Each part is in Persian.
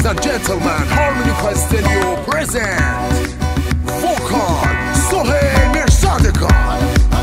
Ladies and gentlemen, Harmony Castellio present Vocal Sohail Mirzadegan.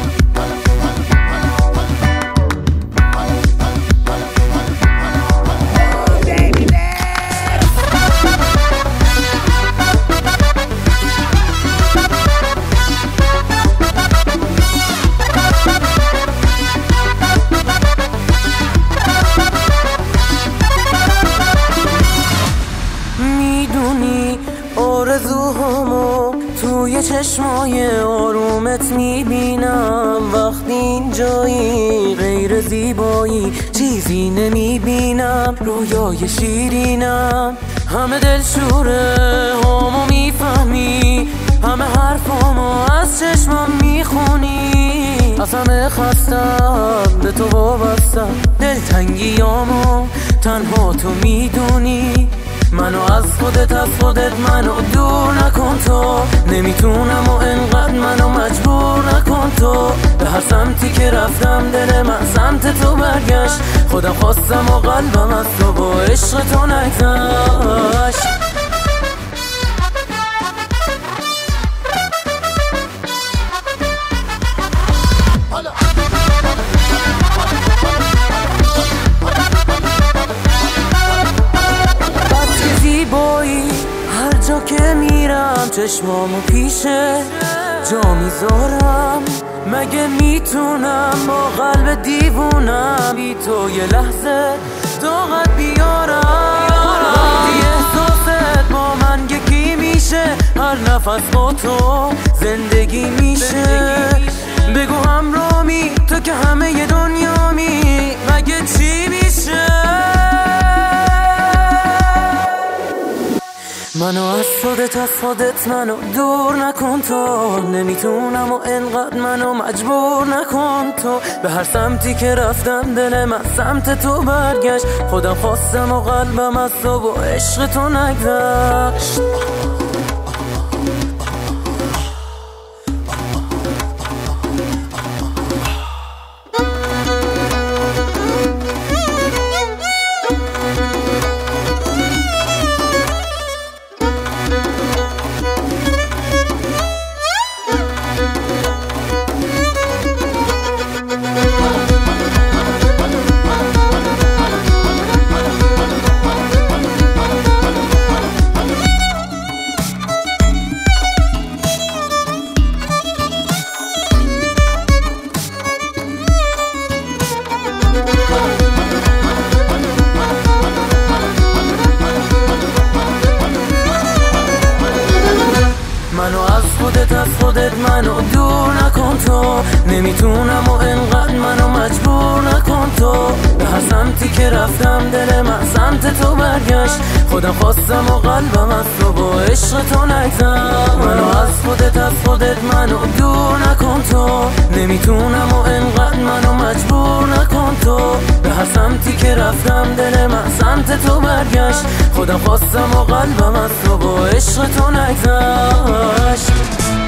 آرزوهامو توی چشمای آرومت میبینم. وقتی اینجایی غیر زیبایی چیزی نمیبینم. رویای شیرینم همه دلشوره هامو میفهمی. همه حرفامو از چشمام میخونی. از همه خستم به تو وابستم. دلتنگیامو تنها تو میدونی. منو از خودت منو دور نکن تو. نمیتونم و انقدر منو مجبور نکن تو. به هر سمتی که رفتم دل من سمت تو برگشت. خودم خواستم و قلبم از تو با عشق تو نگذشت. هر جا که میرم چشمامو پیشه جا میذارم. مگه میتونم با قلب دیوونم بی تو یه لحظه طاقت بیارم؟ وقتی احساست با من یکی میشه هر نفس با تو زندگی میشه. بگو همرامی تو که همه دنیامی. مگه چی میشه؟ منو از خودت منو دور نکن تو. نمیتونم و انقدر منو مجبور نکن تو. به هر سمتی که رفتم دل من سمت تو برگشت. خودم خواستم و قلبم از تو با عشق تو نگذشت. منو از خودت منو دور نکن تو. نمیتونم و انقدر منو مجبور نکن تو. به هر سمتی که رفتم دل من سمت تو برگشت. خودم خواستم و قلبم از تو با عشق تو نگذشت. منو از خودت منو دور نکن تو. نمیتونم و انقدر منو مجبور نکن تو. به هر سمتی که رفتم دل من سمت تو برگشت. خودم خواستم و قلبم از تو با عشق تو نگذشت.